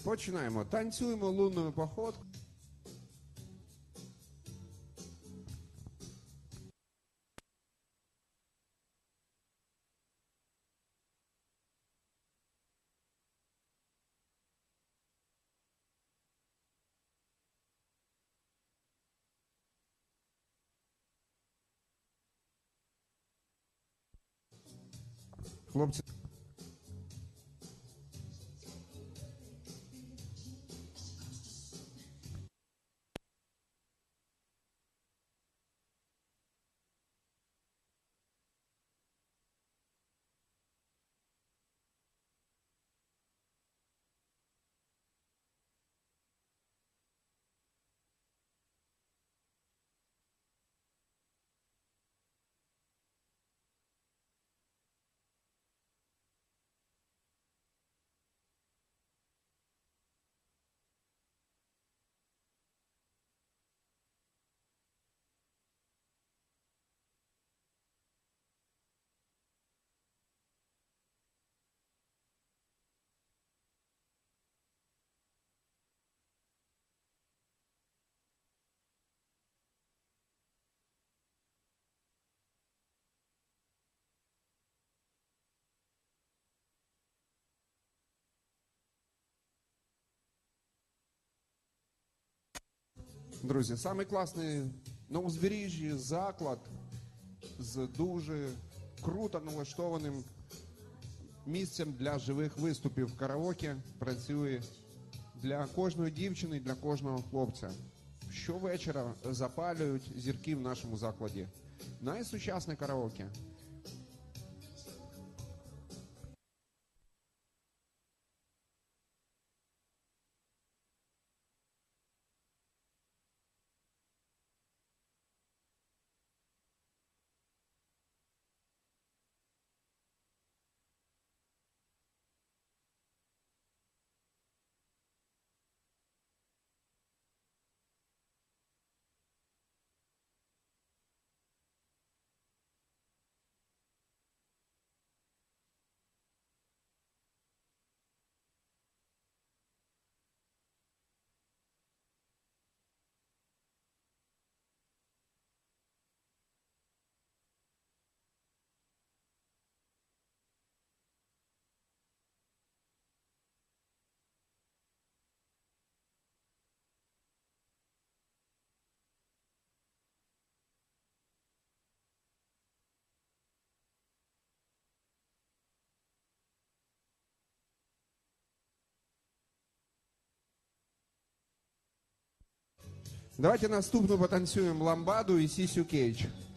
Починаємо. Танцюємо лунною походкою. Хлопці. Друзі, самий класний на узбережжі заклад з дуже круто налаштованим місцем для живих виступів караоке. Працює для кожної дівчини, для кожного хлопця. Щовечора запалюють зірки в нашому закладі. Найсучасне караоке. Давайте наступну потанцюємо ламбаду і Сісю Кейдж.